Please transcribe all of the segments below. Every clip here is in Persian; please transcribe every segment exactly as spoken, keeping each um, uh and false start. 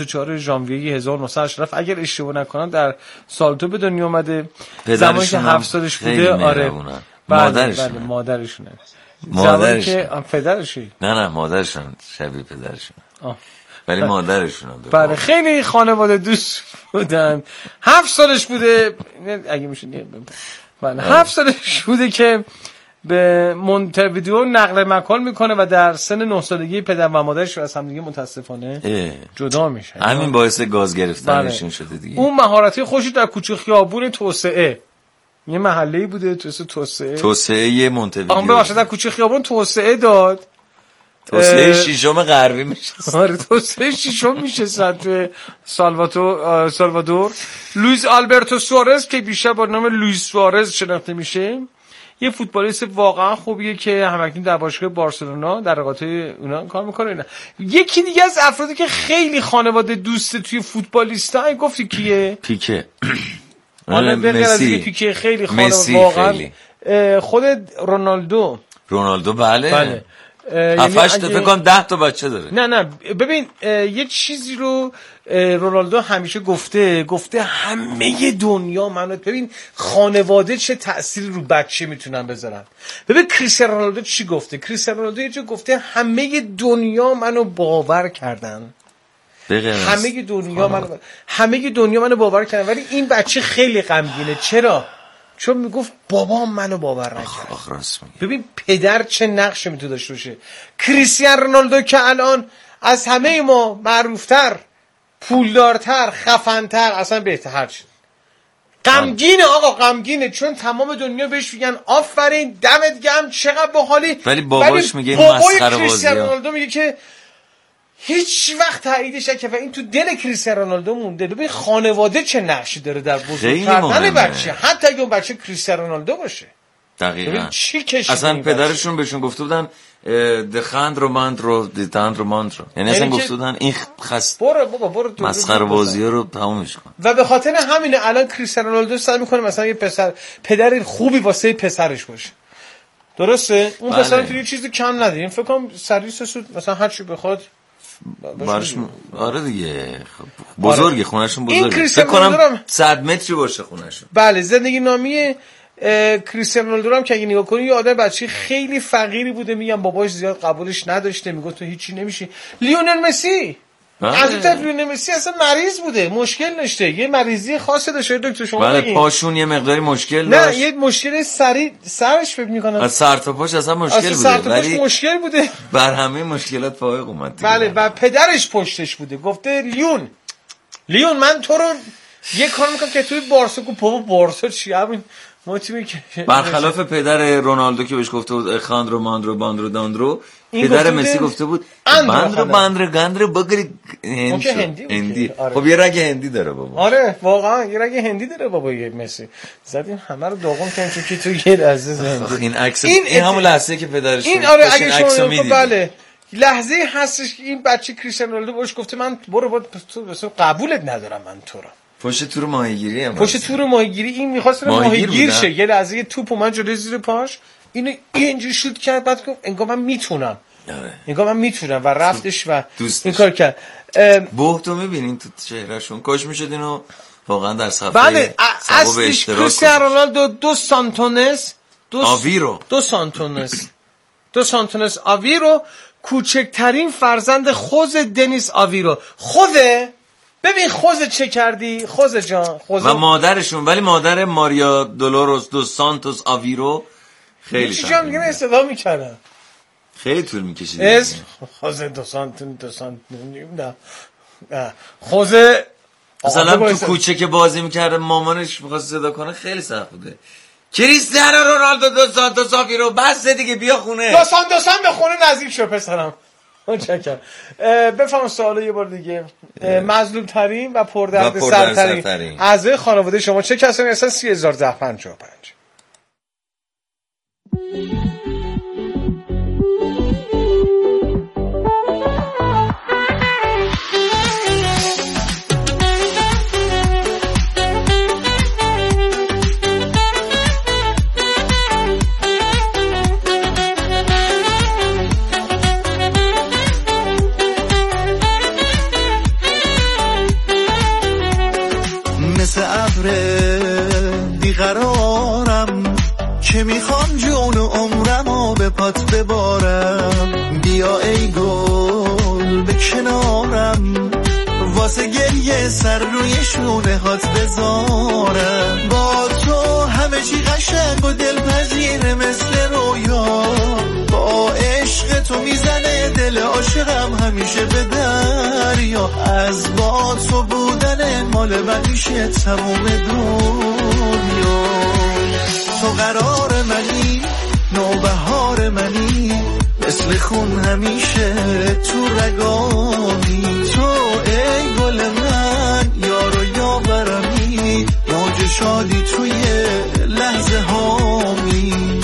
چهارم ژانویه هزار و نهصد و هشتاد اگر اشتباه نکنم در سالتو به دنیا اومده. زمانی که هفت سالش بوده. آره مادرشونه. بله مادرشونه. مادرش که پدرشی؟ نه نه مادرشون شبیه پدرشون. آه. ولی مادرشون. بله خیلی خانواده دوست بودن. هفت سالش بوده اگه میشه بله هفت سالش بوده که به مونته‌ویدئو نقل مکان میکنه و در سن نه سالگی پدر و مادرش از هم دیگه متاسفانه جدا میشن. همین باعث گاز گرفتنشون شده دیگه. اون مهارتی خوشی در کوچه خیابون توسعه یه محله‌ای بوده تو توسعه توسعه مونته‌ویدئو آن ببخشید در کوچه خیابون توسعه داد. توسعه شیشم غربی میشه. آره توسعه شیشم میشه تو سالوادور سالوادور لوئیس آلبرتو سوارز که بیشتر با نام لوئیس سوارز شناخته میشه یه فوتبالیست واقعا خوبیه که همکنون در باشگاه بارسلونا در رقابت اونا کار میکنه. اینا یکی دیگه از افرادی که خیلی خانواده دوست توی فوتبالیستا گفتی کیه؟ پیکه. حالا مسی پیکه خیلی خانواده واقعا خود رونالدو رونالدو بله بله هفتش تا فکر کنم ده تا بچه داره. نه نه ببین یه چیزی رو رونالدو همیشه گفته گفته همه دنیا منو ببین خانواده چه تأثیری رو بچه میتونن بذارن. ببین کریستیانو رونالدو چی گفته؟ کریستیانو رونالدو یه جا گفته همه دنیا منو باور کردن. همه دنیا منو همه دنیا منو باور کردن ولی این بچه خیلی غمگینه. چرا؟ چون میگفت بابام منو باور نکرد. ببین پدر چه نقشی میتونه داشته باشه. کریستیانو رونالدو که الان از همه ما معروفتر، پولدارتر، خفنتر، اصلا بهتر شد. غمگینه آقا غمگینه چون تمام دنیا بهش میگن آفرین دمت گرم چقدر باحالی ولی باباش میگه این مسخره بازیه. کریستیانو رونالدو میگه که هیچ وقت تاییدش نکرد و این تو دل کریستیانو رونالدو مونده. ببین خانواده چه نقشی داره در بزرگ کردن بچه حتی اگه اون بچه کریستیانو رونالدو باشه. دقیقاً چی کشیده اصلا پدرشون بهشون گفته بودن دخاندرو ماندرو دیتاندرو ماندرو یعنی اصلا گفته بودن این خست برو بابا برو تو مسخره بازی‌ها رو تمومش کن. و به خاطر همینه الان کریستیانو رونالدو سعی میکنه مثلا یه پسر پدر خوبی واسه پسرش باشه. درسته؟ اون بله. پسر تو یه چیزی کم نده. این فکر کنم سرویس سود مثلا هر چی بخواد برش م... آره دیگه بزرگه آره. خونه‌شون بزرگه فکر کنم صد متری باشه خونه‌شون. بله زندگی نامی کریستیانو رونالدو هم که اگه نگاه کنی یه آدم بچه خیلی فقیری بوده. میگم باباش زیاد قبولش نداشته میگه تو هیچی نمیشی. لیونل مسی از اون طرف لیونل مسی اصلا مریض بوده مشکل داشته یه مریضی خاصی داشته دکتر شما بله بگین. پاشون یه مقداری مشکل داشت. نه یه مشکل سری سرش فکر می‌کنم از سر تا پاش اصلا مشکل بوده سر تا پاش مشکل بوده بر همه مشکلات فائق اومد. بله و پدرش پشتش بوده گفته لیون لیون من تو رو یه کار میکنم که توی بارسا کو بابا بارسا چی همین ما تیمی که برخلاف پدر رونالدو که بهش گفته بود خاندرو ماندرو باندرو داندرو پدر مسی گفته بود باندرو باندرو گاندرو بگری هندی هندی خب یه رگ هندی داره بابا. آره واقعا یه رگ هندی داره بابا یه مسی زدیم همه رو داغون کردیم چون که تو یه عزیز هندی این عکس این, این همون لحظه که پدرش این آره اگه شما بله لحظه هستش که این بچه کریستیانو رونالدو بهش گفته من برو برو تو قبولت ندارم من تو رو پشت تور ماهیگیری هم پشت تور ماهیگیری این می‌خواست ماهیگیر شه یه لحظه یه توپ اومد جلوی زیر پاش اینو اینجوری شوت کرد بعد گفت انگار من میتونم انگار من میتونم و رفتش و این کار کرد. بوختو میبینین تو چهرهشون کاش میشد اینو واقعا در صفحه بله اصلیش کریستیانو رونالدو دو سانتونس دو آویرو دو سانتونس دو سانتونس آویرو کوچکترین فرزند خوز دنیس آویرو. خوزه ببین خوزه چه کردی خوزه جان خوزه و مادرشون ولی مادر ماریا دولوروس دو سانتوس آویرو خیلی چی جان میگم استفاده میکردن خیلی طول میکشید اسم خوزه دو سانتون دو سانتون نه خوزه مثلا تو کوچه که بازی میکرده مامانش میخواست صدا کنه خیلی سخت بوده کریستیانو رونالدو دو سانتوس آویرو بس دیگه بیا خونه دو سانتوس هم به خونه نزدیک شو پسرم. متشکرم. بفهم سوال یه بار دیگه مظلوم ترین و پردرد سرترین اعضای خانواده شما چه کسانی هستن؟ سی هزار ده پنجاه و پنج. بیقرارم که میخوام جون و عمرمو به پات ببارم. بیا ای گل به کنارم واسه گریه سر روی شونه هات بذارم. با تو همه چی قشنگ و دلپذیره مثل رویا. با عشق تو میزنه دل عاشقم همیشه به دریا. از با تو بودن مال من میشه تموم دنیا. تو قرار منی نوبهار منی مثل خون همیشه تو رگانی. تو ای گل من یار و یاورمی موج شادی توی لحظه هامی.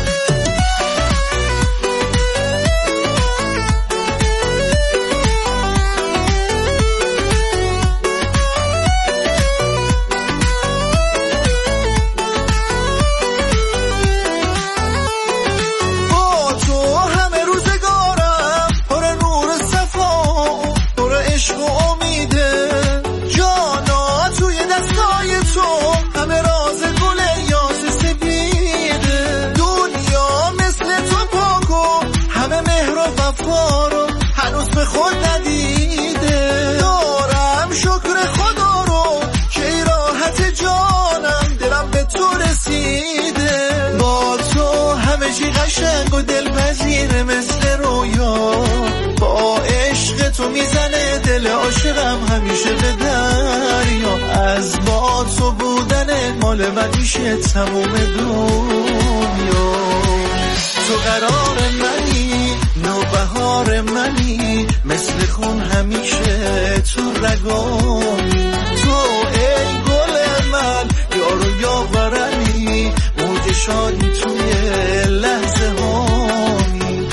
خود ندیده دارم شکر خدا رو که ای راحت جانم دلم به تو رسیده. با تو همه چی قشنگ و دلپذیره مثل رویا. با عشق تو میزنه دل عاشقم همیشه به دریا. از با تو بودن مال من میشه تموم دنیا. تو قرار منی نوبهار منی مثل خون همیشه تو رگانی. تو ای گل من یار و یاورمی موج شادی توی لحظه هامی.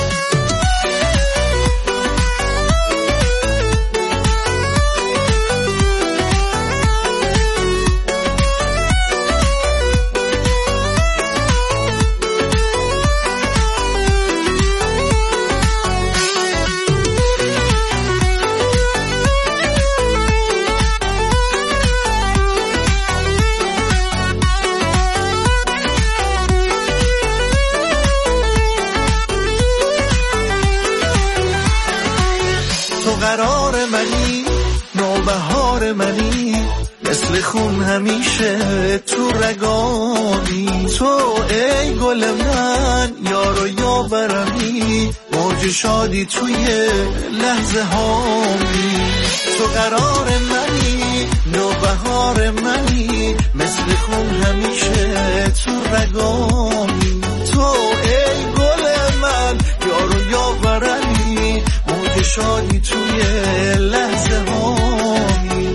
قرار منی نوبهار منی مثل خون همیشه تو رگانی. تو ای گل من یار و یاورمی موج شادی توی لحظه هامی. تو قرار منی نوبهار منی مثل خون همیشه تو رگانی. تو ای گل من یار و یاورمی موج شادی توی لحظه هامی.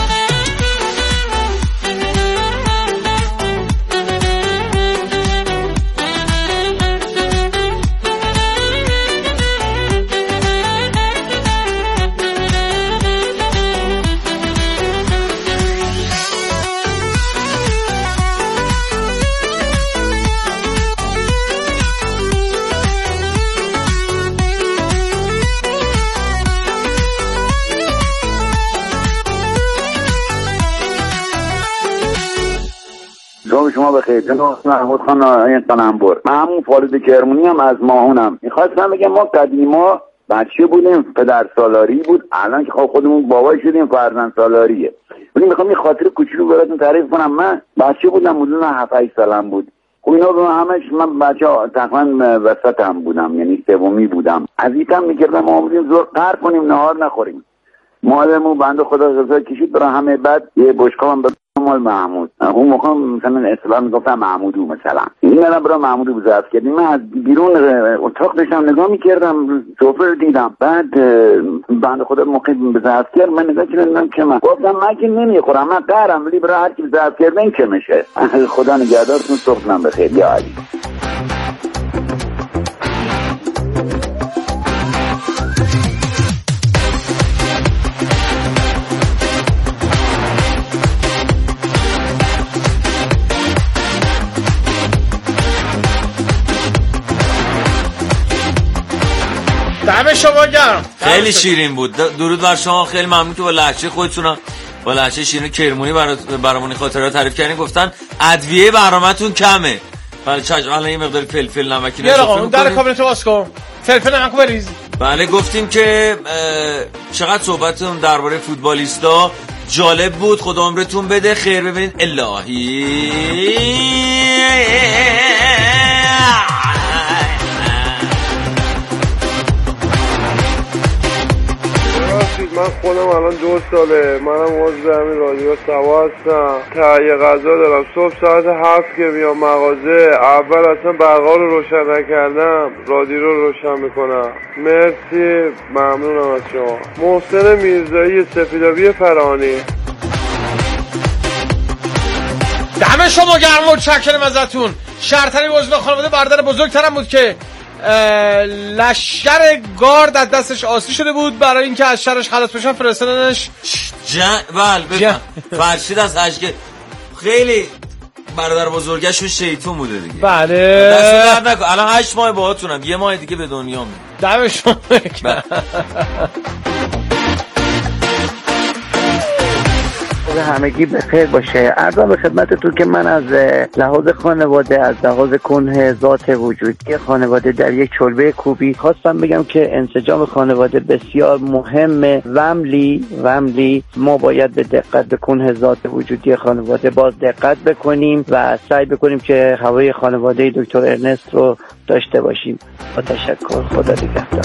شما بخیر. جناب محمود خان این تنبور. من همون فالود کرمونی هم از ماهونم. میخواستم بگم ما قدیما بچه بودیم پدر سالاری بود. الان که خب خودمون بابای شدیم فرزند سالاریه. ولی میخوام یه خاطر کوچولو براتون تعریف کنم. من بچه بودم حدود هفت هشت سالم بود. خب اینا رو همش من بچه تقریبا وسط هم بودم، یعنی سومی بودم. از ایتم میکردم ما بودیم زور قهر کنیم نهار نخوریم. مادرمون بنده خدا غذا کشید برای همه. بعد یه بشقاب هم مال محمود. اون موقع مثلا اصطلاح میگفتم محمودو مثلا. این منم برای محمودو ظرف کردیم. من از بیرون اتاق داشتم نگاه میکردم سفره رو دیدم. بعد بنده خدا موقع به ظرف کرد من نگاه کردم که من گفتم من که نمیخورم، من قهرم، ولی برای هر کی ظرف کردن که میشه. خدا نگهدارتون. صبحتون بخیر. یا علی. دم شما گرم. خیلی شیرین بود. درود بر شما. خیلی ممنون که با لهجه خودتون با لهجه شیرین کرمونی برامون خاطرات تعریف کردین. گفتن ادویه برنامه‌تون کمه. بله چش الان یه مقدار فلفل نمکی نشه. یه اون در کابینت واس کن. فلفل نمک بریز. بله گفتیم که چقدر صحبتتون درباره فوتبالیستا جالب بود. خدا عمرتون بده. خیر ببینید. الهی من خودم الان دو ساله منم عضو همین رادیو سوا هستم. تهیه غذا دارم. صبح ساعت هفت که میام مغازه اول اصلا برقا رو روشن نکردم رادیو رو روشن میکنم. مرسی ممنونم از شما. محسن میرزایی سفیدابی فرانی. دم شما گرم و چکرم ازتون. شرطری عضو خانواده برادر بزرگترم بود که لشگر گارد از دستش آسی شده بود. برای اینکه از شرش خلاص بشن فرستادنش جن بله بفهم فرشید از اشک. خیلی برادر بزرگش شیطون بوده دیگه. بله دست درد نکن. الان هشت ماه باهاتونم. یه ماه دیگه به دنیا میاد. دم شما همگی بخیر باشه. عرضم به خدمتتون که من از لحاظ خانواده از لحاظ کنه ذات وجودی خانواده در یک چلبه کوبی خواستم بگم که انسجام خانواده بسیار مهمه. وملی وملی ما باید به دقت به کنه ذات وجودی خانواده باز دقت بکنیم و سعی بکنیم که هوای خانواده دکتر ارنست رو داشته باشیم. با تشکر. خدا نگهدار.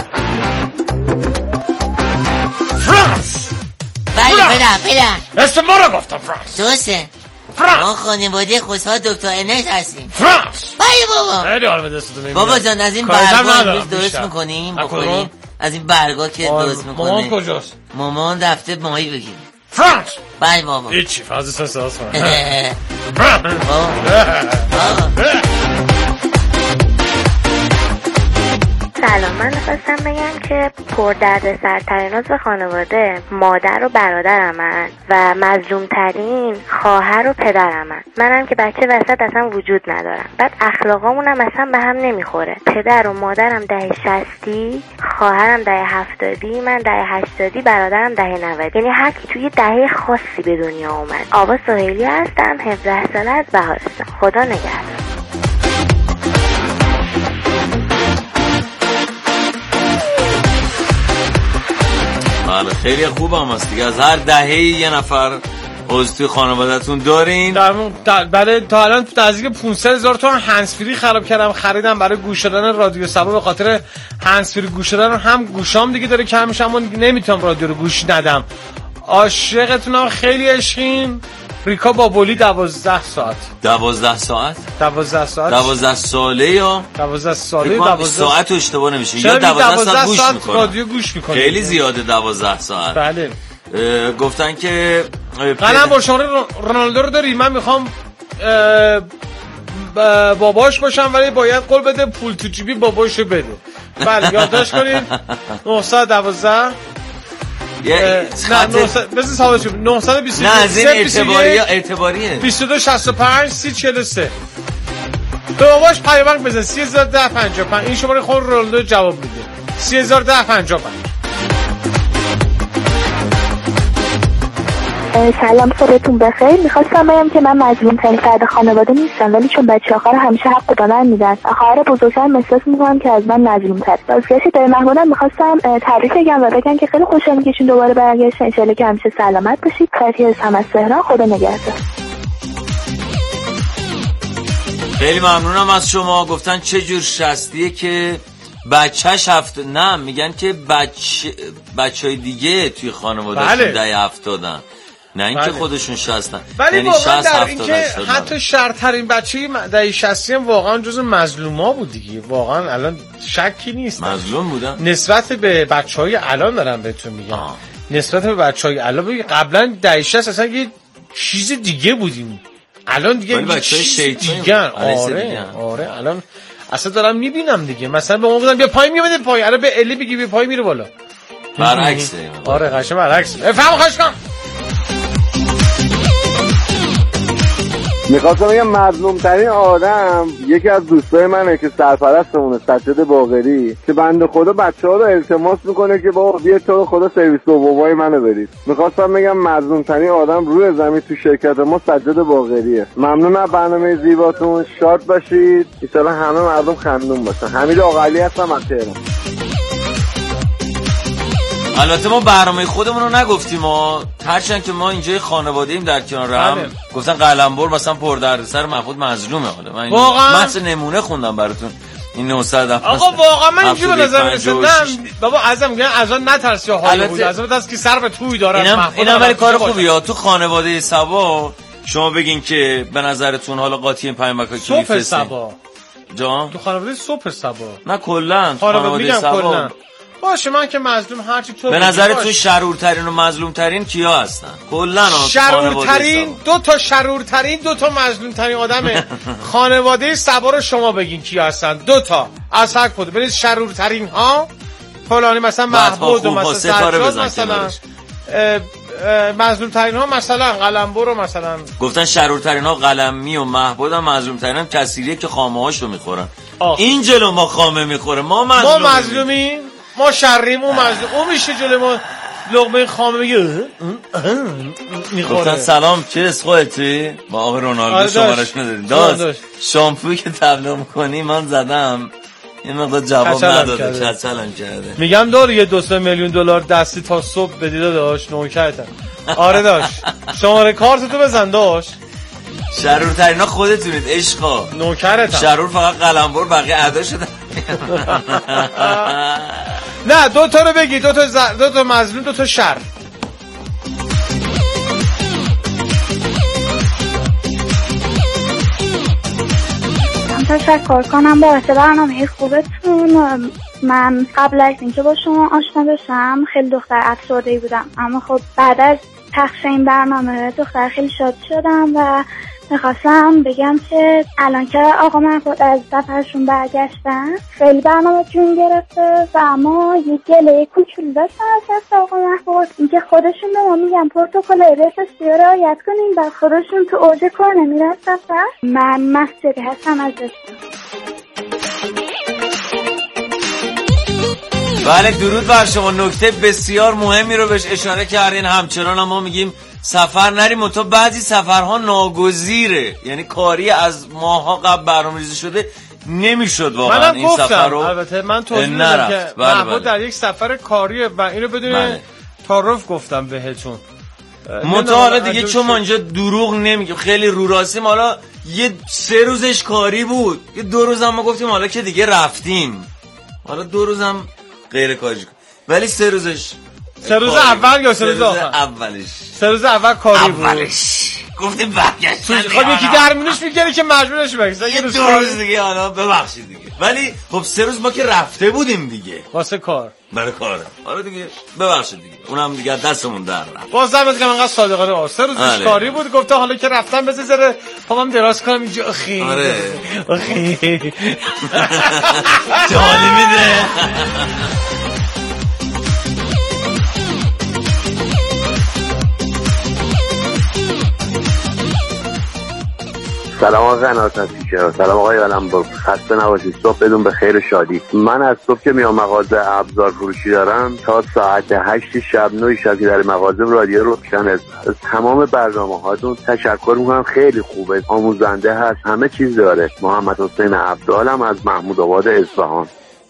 فرانس بله پدر پدر اسم ما رو گفتم. فرانس درسته. فرانس ما خانواده خوشحال دکتر ارنست هستیم. فرانس بله بابا. خیلی حال به دستتون نمیاد. بابا جان از این برگا امروز درست میکنیم بخوریم. از این برگا که درست میکنه. مامان کجاست؟ مامان رفته ماهی بگیریم. فرانس بله بابا. هیچی فازتون ساز کنه. سلام. من خواستم بگم که پر درد سرترین عضو خانواده مادر و برادرمن و مظلوم ترین خواهر و پدرمن. منم که بچه وسط اصلا وجود ندارم. بعد اخلاقامونم اصلا به هم نمیخوره. پدر و مادرم دهه شصتی، خواهرم دهه هفتادی، من دهه هشتادی، برادرم دهه نودی. یعنی هر کی توی دهه خاصی به دنیا اومد. آوا سهیلی هستم. هفده ساله از بهارستان. خدا نگهدار. بله خیلی خوب هم هست دیگه. از هر دهه یه نفر عضو توی خانواده‌تون دارین. بله تا الان نزدیک پانصد هزار تومان هندزفری خراب کردم خریدم برای گوش دادن رادیو سبا. به خاطر هندزفری گوش دادن هم گوشام دیگه داره کم میشه اما نمیتونم رادیو رو گوش ندم. عاشقتونم. خیلی عشقین. ریکا بابولی. دوازده ساعت دوازده ساعت دوازده ساعت دوازده ساله یا دوازده ساله دوازده ساعت رو اشتباه نمیشه یا دوازده ساعت گوش میکنه. رادیو گوش میکنه. خیلی زیاده دوازده ساعت. بله گفتن که قلم با شماره رونالدو رو داری. من میخوام باباش باشم ولی باید قول بده پول تو جیبی باباشو بده. بله یادداشت کنید. نهصد و دوازده یه نه بزن ثابت شد. نهصد و بیست و یک نه از این اعتباریه اعتباریه بیست و دو شصت و پنج سی چهل و سه. به باباش پیامک بزن سی هزار ده پنجاه و پنج. این شماره خود رونالدو جواب میده. سی هزار ده پنجاه و پنج. سلام صبحتون بخیر. میخواستم بگم که من مظلوم ترین فرد خانواده نیستم ولی چون بچه آخر همیشه حق به من میدن خواهر بزرگترم احساس میکنم که از من مظلوم تر. بازگشت به محمودم میخواستم تبریک بگم و بگم که خیلی خوشحالم که ایشون دوباره برگشتن. ان شاءالله که همیشه سلامت باشید. فرهی هم از تهران. خدا نگهدار. خیلی ممنونم از شما. گفتن چه جور شستیه که بچهش هفت نه میگن که بچه بچهای دیگه توی خانواده‌شون بله. ده هفتادن نه اینکه بله. خودشون شصتن. ولی یعنی واقعا شصت در اینکه حتی هفتاد شرطرین بچه دهه شصتی هم واقعا جزو مظلوما بود دیگه. واقعا الان شکی نیست مظلوم بودن نسبت به بچهای الان. دارم بهتون میگم آه. نسبت به بچهای الان بگی قبلا دهه شصت اصلا یه چیز دیگه بودیم. الان دیگه یه چیز دیگه. آره آره الان اصلا دارم میبینم دیگه. مثلا به ما بودن بیا پای میاد پای الان به الی بگی بیا پای میره بالا. برعکسه. آره قشنگ برعکسه. فهم خوش کن. میخواستم بگم مظلوم ترین آدم یکی از دوستای منه که سرپرستمونه، سجاد باقری، که بنده خدا بچه ها رو التماس میکنه که بابا بیا تو خدا سرویس دومای منو برید. میخواستم بگم مظلوم ترین آدم روی زمین تو شرکت ما سجاد باقریه. ممنون از برنامه زیباتون، شاد باشید، ان شاءالله همه مردم خندون باشن. حمید آقلی هستم از تهران. البته ما برنامه خودمون رو نگفتیم، ما هرچند که ما اینجا خانواده ایم در کنار هم. گفتن قلمبر مثلا پردردسر محمود مظلومه. حالا من واقعا مثلا نمونه خوندم براتون این نهصد. آقا واقعا من اینجوری به نظر میاد بابا ازم میگن از آن نترس یا حال بود، از اون که سر به توی داره. اینم اینم ولی کار خوبیه تو خانواده سبا. شما بگین که به نظرتون حالا قاطی این پیامک ها کی میفرسته؟ صبح سبا جان تو خانواده صبح سبا نه کلا خانواده سبا باشه. من که مظلوم هرچی تو به نظرتون شرورترین و مظلومترین کیا هستن کلا؟ شرورترین دو تا شرورترین دو تا مظلومترین آدمه خانواده سبا رو شما بگین کیا هستن. دو تا از هر کدوم برید شرورترین ها فلانی مثلا محمود و مثلا سجاد مثلا مظلومترین ها مثلا قلمبر رو مثلا گفتن شرورترین ها قلمی و محمود هم مظلومترین هم کسیریه که خامه هاشو میخورن. این جلو ما خامه میخوره ما مظلومیم. ما مظلومیم ما شریم اون مظلوم اون میشه جلو ما لقمه خامه میگه میخوره. گفتن سلام چه اسخواهتی با آقای رونالدو شمارش نداریم داست شامپوی که تبلیغ میکنی من زدم یه مقدار جواب نداده کچلم کرده. میگم داره یه دو سه میلیون دلار دستی تا صبح بدیده داشت نوکرتم. آره داشت شماره کارتتو بزن داشت. شرورترین ها خودتونید عشقا نوکرتم. شرور فقط قلمبر بقیه ادا شدن. نه دو تا رو بگی دو تا ز... دو تا مظلوم دو تا شر. تشکر کنم بابت برنامه خوبتون. من قبل از اینکه با شما آشنا بشم خیلی دختر افسرده‌ای بودم، اما خب بعد از پخش این برنامه دختر خیلی شاد شدم و میخواستم بگم که الان که آقا محمود از سفرشون برگشتن خیلی برنامه جون گرفته و اما یه گله کوچولو داشتن از دست آقا محمود، اینکه خودشون به ما میگن پروتکل رفستی رو رعایت کنیم و خودشون تو اوج کار نمیرن سفر. من مسجدی هستم از دستم. بله درود بر شما. نکته بسیار مهمی رو بهش اشاره کردین. همچنان هم ما میگیم سفر نریم، تا بعضی سفرها ناگزیره، یعنی کاری از ماها قبل برنامه‌ریزی شده نمیشد واقعا این گفتم. سفر رو. البته من توضیح میدم که بله محمود بله. در یک سفر کاریه و اینو بدون بله. تعارف گفتم بهتون. متعالی دیگه چون ما اینجا دروغ نمیگیم، خیلی رو راستیم. حالا یه سه روزش کاری بود، یه دو روز هم ما گفتیم حالا که دیگه رفتیم، حالا دو روز هم غیر کاری کن، ولی سه روزش سه روز اول یا سه روز آخر؟ اولش سه روز اول کاری بود. اولش گفتیم برگشتن. خب یکی درمونش میگه که مجبورش بگیره یه روز دو روز دیگه حالا ببخشید دیگه، ولی خب سه روز ما که رفته بودیم دیگه واسه کار، برای کار. حالا دیگه ببخشید دیگه اونم دیگه دستمون در رفت. بازم میگم انقدر صادقانه آ سه روزش کاری بود، گفته حالا که رفتم بذار زره پامم دراز کنم اینجا. اخی آره اخی جالی میده. سلام آقای قنات نسیشه، سلام آقای قلمبر، خسته نباشید، صبح بدون به خیر و شادی. من از صبح که میام مغازه ابزار فروشی دارم تا ساعت هشت شب نه شب که در مغازه رادیو روشن است. از تمام برنامه هاتون تشکر میکنم، خیلی خوبه، آموزنده هست، همه چیز داره. محمد حسین عبدالم از محمود آباد اصفهان.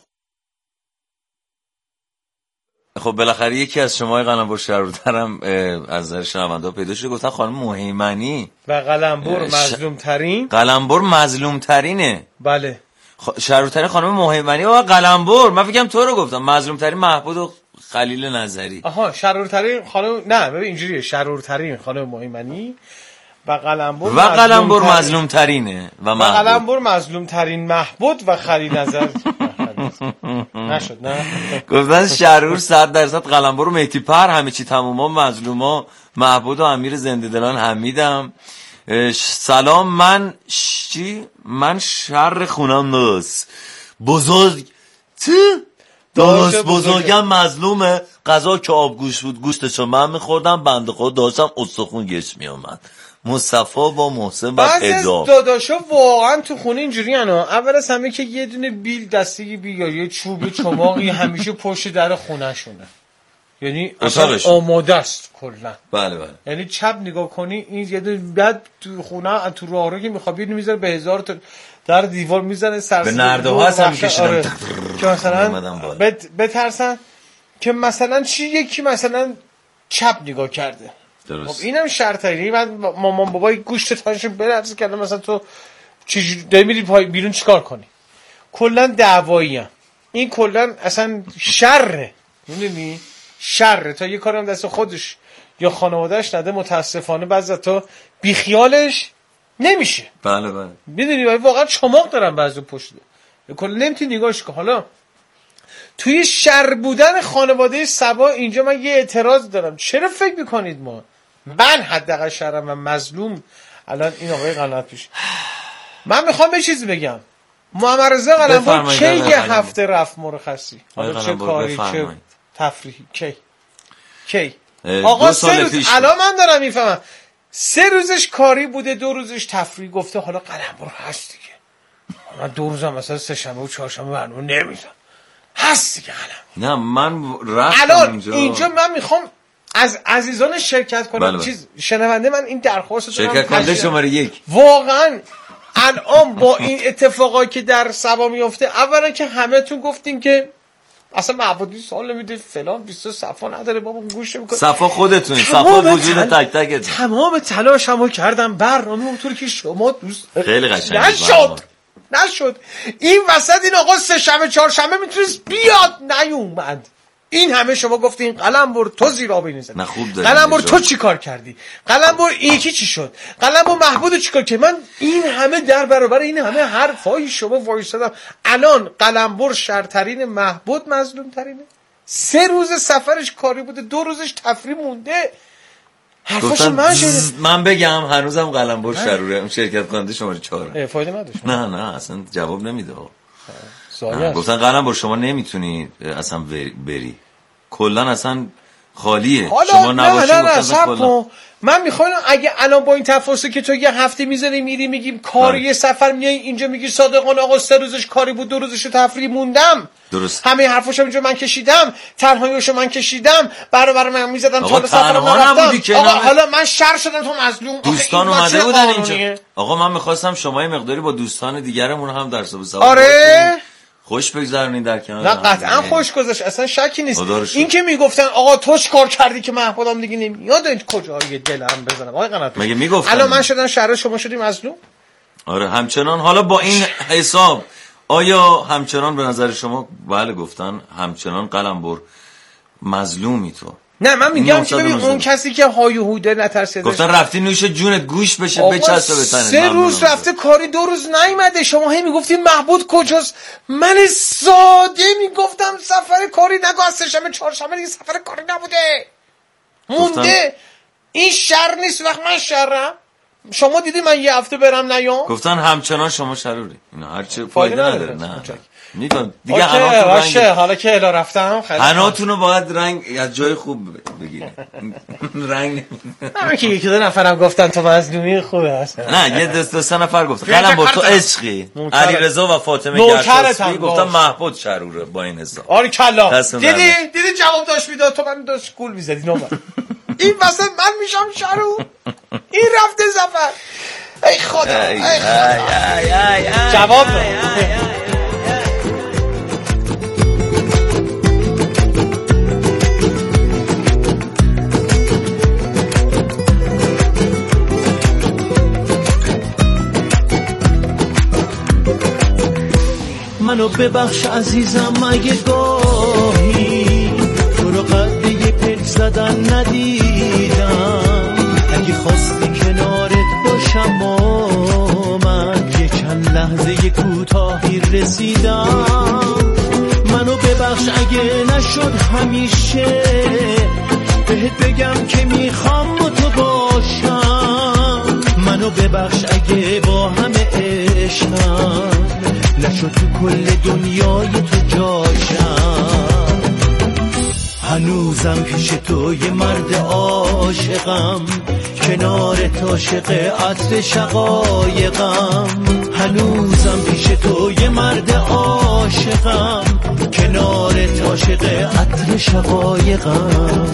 خب بالاخره یکی از شما قلمبر شرورترم از نظر شنونده پیدا شده، گفتن خانم مهیمنی و قلمبر مظلوم ترین. قلمبر مظلوم ترینه. بله خ... شرورترین خانم مهیمنی و قلمبر. من فکرم تو رو گفتم. مظلوم ترین محمود و خلیل نظری. آها شرورترین خانم، نه ببین اینجوریه، شرورترین خانم مهیمنی و قلمبر و قلمبر مظلوم ترینه و محمود. و قلمبر مظلوم ترین محمود و خلیل نظر نشد. نه گفتن شرور صد درصد قلمبر و مهدی پر، همه چی تموما مظلوما محمود و امیر زنده دلان حمیدم. سلام، من چی من شر خونم ناس بزرگ تو داشت بزرگم مظلومه. غذا که آبگوش بود گوشتشو من میخوردم، بنده خود داشتم استخون گش میومد. مصطفی با محسن و بعضی از ادعا داداشا واقعا تو خونه اینجوری انا. اول از همه که یه دونه بیل دستی بیل یا یه چوب چماقی همیشه پشت در خونه شونه، یعنی اصلا آماده است کلا. بله بله. یعنی چپ نگاه کنی این یه دونه بعد تو خونه تو راه رو که میخواد بیل میذاره به هزار تا در دیوار میزنه سر به نرده ها هم میکشیدن آره. که مثلا بترسن که مثلا چی یکی مثلا چپ نگاه کرده. درست. خب اینم شرطی. من مامان بابای گوشت تاشو بررس کردم مثلا تو چی داری میری پای بیرون چیکار کنی؟ کلا دعوایی ام. این کلا اصلا شره. میدونی؟ شره تا یه کارم دست خودش یا خانواده‌اش نده متاسفانه بعضی تا بیخیالش نمیشه. بله بله. میدونی واقعا چماق دارم بعضی پشت. کلا نمیتونی نگاهش کنی. حالا توی شر بودن خانواده سبا اینجا من یه اعتراض دارم. چرا فکر میکنید ما من حداقل شرم و مظلوم الان این آقای قناعت پیش من میخوام یه چیزی بگم. محمد رضا قلمبر کی یه هفته رفت مرخصی؟ حالا چه کاری چه تفریحی کی کی آقا سه روز الان من دارم میفهمم سه روزش کاری بوده دو روزش تفریح گفته حالا قلمبر هست دیگه من دو روزم مثلا سه شنبه و چهارشنبه برنامه نمیذارم هست دیگه قلم. نه من رفتم الان اینجا اینجا من میخوام از عزیزان شرکت کنم. بله بله. چیز شنونده من این درخواست رو شرکت کننده شماره یک واقعا الان با این اتفاقایی که در سبا میفته اولا که همه تون گفتین که اصلا معبودی سوال نمیده فلان بیست صفا نداره بابا گوش میکنه صفا خودتون صفا وجود تک تک تمام تلاشمو کردم برنامه اونطوری که شما دوست خیلی قشنگ نشد نشد این وسط این آقا سه شنبه چهار شنبه میتونست بیاد نیومد. این همه شما گفتین قلمبر تو زیر آب نیست. نه خوب داری. قلمبر تو چی کار کردی؟ قلمبر یکی چی شد؟ قلمبر محمود چی کار کرد؟ من این همه در برابر این همه حرفای شما وایسادم. الان قلمبر شرطرین محمود مظلوم ترینه. سه روز سفرش کاری بوده دو روزش تفریح مونده. حرفاشو من شد. من بگم هنوزم قلمبر شروره اون شرکت کننده شماره چهار. فایده نداشت. نه نه اصلا جواب نمیده. سوالی گفتن قلمبر شما نمیتونی اصلا بری کلا اصلا خالیه شما نباشی. نه نه نه من میخوام اگه الان با این تفاصیل که تو یه هفته میذاری میری میگیم کاری یه سفر میای اینجا میگی صادقانه آقا سه روزش کاری بود دو روزش تفریح موندم درست همه حرفاشو اینجا من کشیدم تنهاییشو من کشیدم برابر من میزدم تا سفرم نرفتم آقا حالا من شر شدم تو مظلوم دوستان اومده بودن اینجا. آقا من میخواستم شما یه مقداری با دوستان دیگرمون هم در حساب سوال آره خوش بگذرونین در کنار. نه قطعا خوش گذشت اصلا شکی نیست. این که میگفتن آقا تو چه کار کردی که من خودم دیگه نمیاد این کجای دلم بزنم آقا قناعت مگه میگفتن الان من شدم شهر شما شدی مظلوم. آره همچنان حالا با این حساب آیا همچنان به نظر شما بله گفتن همچنان قلمبر مظلومی تو؟ نه من میگم که ببین اون کسی که های و هوده نترسیده گفتن رفتی نوش جونت گوش بشه بچسبه به تنت سه روز رفته کاری دو روز نیومده شما هی میگفتین محمود کجاست من ساده میگفتم سفر کاری نگو از سه‌شنبه چهارشنبه دیگه سفر کاری نبوده مونده این شر نیست وقت من شرم شما دیدی من یه هفته برم نیام گفتن همچنان شما شروری اینا هر چه فایده نداره نه میگم دیگه حناتون رنگ حالا که الا رفتم خیلی حناتونو باید رنگ از جای خوب بگیرید رنگ من که یکی دو نفرم گفتن تو مظلومی خوبه اصلا نه یه دست دو سه نفر گفتن قلمبر تو عشقی علیرضا و فاطمه گرشاسبی گفتن محمود شروره با این حساب آره کلا دیدی دیدی جواب داشت میداد تو من داشت گول میزدی نو این واسه من میشم شرو این رفته سفر ای خدا ای خدا جواب منو ببخش عزیزم اگه گاهی تو رو قد یه پلک زدن ندیدم اگه خواستی کنارت باشم و من یه چند لحظه کوتاهی رسیدم منو ببخش اگه نشد همیشه بهت بگم که میخوام با تو باشم منو ببخش اگه با همه عشقم نشد تو کل دنیای تو جاشم هنوزم پیش تو یه مرد عاشقم که کنارت عاشق عطر شقایقم، هنوزم پیش تو یه مرد عاشقم، کنارت عاشق عطر شقایقم.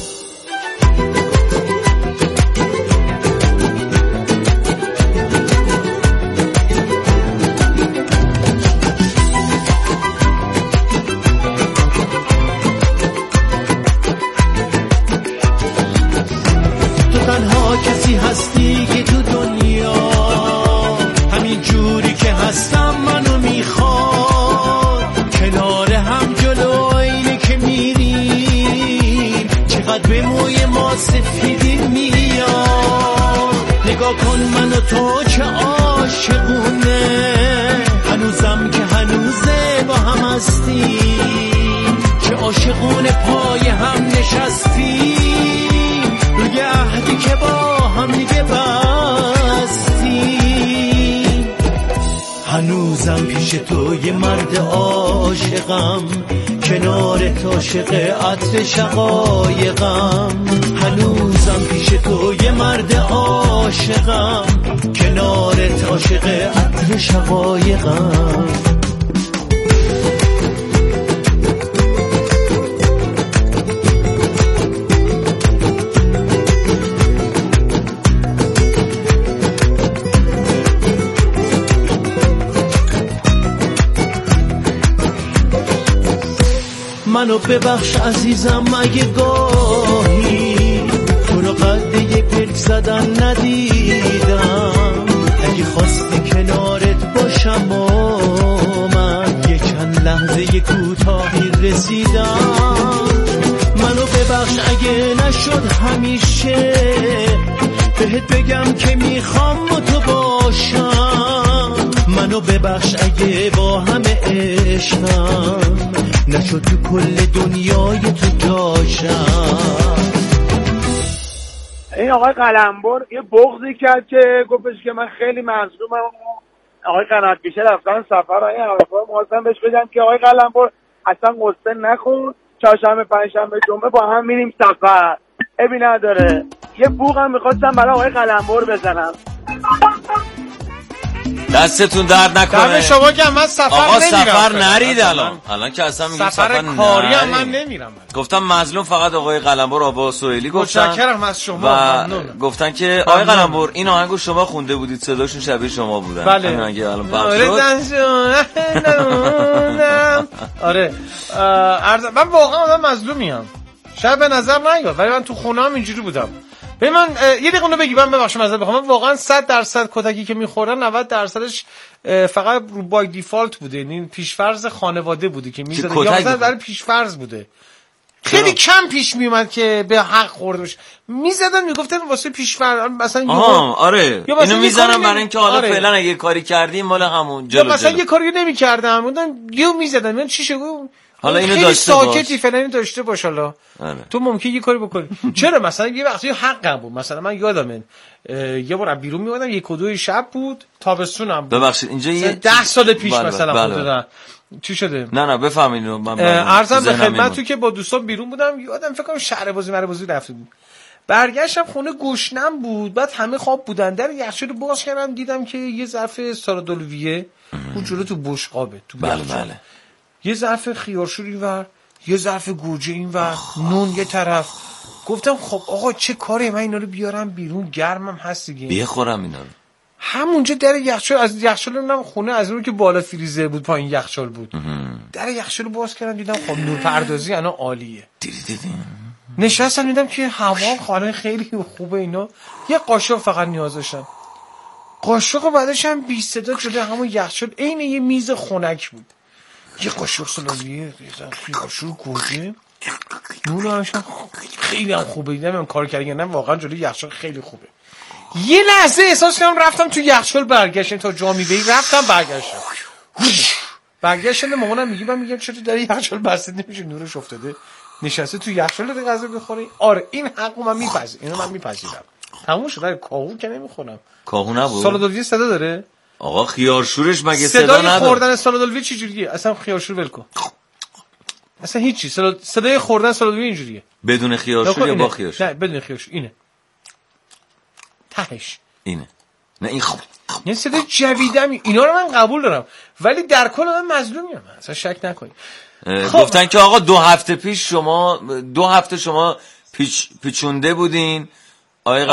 کسی هستی که تو دنیا همین جوری که هستم منو میخواد، کنار هم جلو اینه که میریم چقدر به موی ما سفیدی میاد، نگاه کن منو تو چه عاشقونه، هنوزم که هنوزه با هم هستیم، چه عاشقونه پای هم نشستیم، روی عهدی که با هم دیگه بستیم، هنوزم پیش تو یه مرد عاشقم، کنارت عاشق عطر شقایقم، هنوزم پیش تو یه مرد عاشقم، کنارت عاشق عطر شقایقم. منو ببخش عزیزم اگه گاهی تو رو قد یک پلک زدن ندیدم، اگه خواستی کنارت باشم و من یه چند لحظه کوتاهی رسیدم، منو ببخش اگه نشد همیشه بهت بگم که میخوام با تو باشم، منو ببخش اگه با همه عشقم نشد تو کل دنیای تو جاشم. این آقای قلمبر یه بغضی کرد که گفتش که من خیلی مظلومم، آقای قنات بیشه رفتن سفر های حرفا مواستم بهش بگم که آقای قلمبر اصلا قصه نخون، چهارشنبه پنجشنبه جمعه با هم میریم سفر، ابی نداره. یه بوق هم میخواستم برای آقای قلمبر بزنم. دستتون درد نکنه. دم شما که من سفر آقا نمیرم. سفر نرید الان. الان که اصلا میگم سفر, سفر کاری هم من نرید. نمیرم. گفتم مظلوم فقط آقای قلمبر آبا سهیلی گفتن. متشکرم از شما. و ممنونم. گفتن که آقای قلمبر این آهنگو شما خونده بودید، صداشون شبیه شما بودن. بله. همین اگه الان پخش شد. آره. عرض من واقعا آدم مظلومیم. شاید به نظر نیاد ولی من تو خونه‌ام اینجوری بودم. به من یه دقیقه اونو بگی من ببخشید معذرت بخوام. من واقعا صد درصد کتکی که میخورن نود درصدش فقط رو بای دیفالت بوده، یعنی پیشفرض خانواده بوده که میزده یا مثلا برای پیشفرض بوده. خیلی کم پیش میومد که به حق خورده باشه. میزدن میگفتن واسه پیشفرض مثلا یه آره اینو میزنن برای اینکه حالا آره. فعلا اگه کاری کردیم مال همون جلو یا مثلا جلو. یه کاری نمی‌کردم بودن یهو میزدن من چی شد حالا اینو خیلی داشته ساکتی باش. فعلا اینو داشته باش حالا آره. تو ممکنه یه کاری بکنی. چرا مثلا یه وقتی حقم بود، مثلا من یادمه یه بار بیرون میومدم یک و دو شب بود تابستونم بود. ببخشید اینجا یه ده سال پیش بله مثلا بله. بوده. چی شده؟ نه نه بفهمین رو من عرضم به خدمتتون که با دوستان بیرون بودم، یادم فکر کنم شهر بازی مره بازی رفته بود. برگشتم خونه گشنم بود، بعد همه خواب بودن، در یخچال رو باز کردم دیدم که یه ظرف سارادولویه اون جلو تو بشقابه تو بله بله. یه ظرف خیارشور اینور، یه ظرف گوجه اینور، نون یه طرف. گفتم خب آقا چه کاری من اینا رو بیارم بیرون، گرمم هست دیگه بخورم اینا رو. همونجا در یخچال، از یخچال اونم خونه از اون که بالا فریزر بود پایین یخچال بود، در یخچال رو باز کردم دیدم خب نور پردازی انا عالیه. دیدی دیدی نشستم دیدم که هوا خانه خیلی خوبه اینا. یه قاشق فقط نیاز داشتم. قاشق بعدش هم بی صدا جلوی همون یخچال عین یه میز خنک بود. یه قاشق سالادیه، یه قاشق گوجه، نون همشون خیلی هم خوبه. دیدم من کار کردم نه واقعا جلوی یخچال خیلی خوبه. یه لحظه احساس کردم رفتم تو یخچال برگشتم تا جا میبری رفتم برگشتم. برگشتم مامانم میگه من میگم چطور در یخچال بسته نمیشه نورش افتاده. نشسته تو یخچال داره غذا بخوره. آره این حقو من میپذیرم، اینو من میپذیرم. تموم شد. کاهو که نمیخورم. کاهو نبود. سالادولوی صدا داره؟ آقا خیارشورش مگه صدا نداره؟ صدای خوردن سالادولوی چه جوریه؟ اصلا خیارشور ول کن. اصلا هیچی. صدای خوردن سالادولوی اینجوریه. بدون خیارشور یا با خیارشور؟ نه بدون خیارشور اینه. تهش اینه. نه این خوب یه صدای جویدم، اینا رو من قبول دارم، ولی در کل من مظلومیم، اصلا شک نکنید. خب. گفتن که آقا دو هفته پیش شما دو هفته شما پیچ پیچونده بودین آقای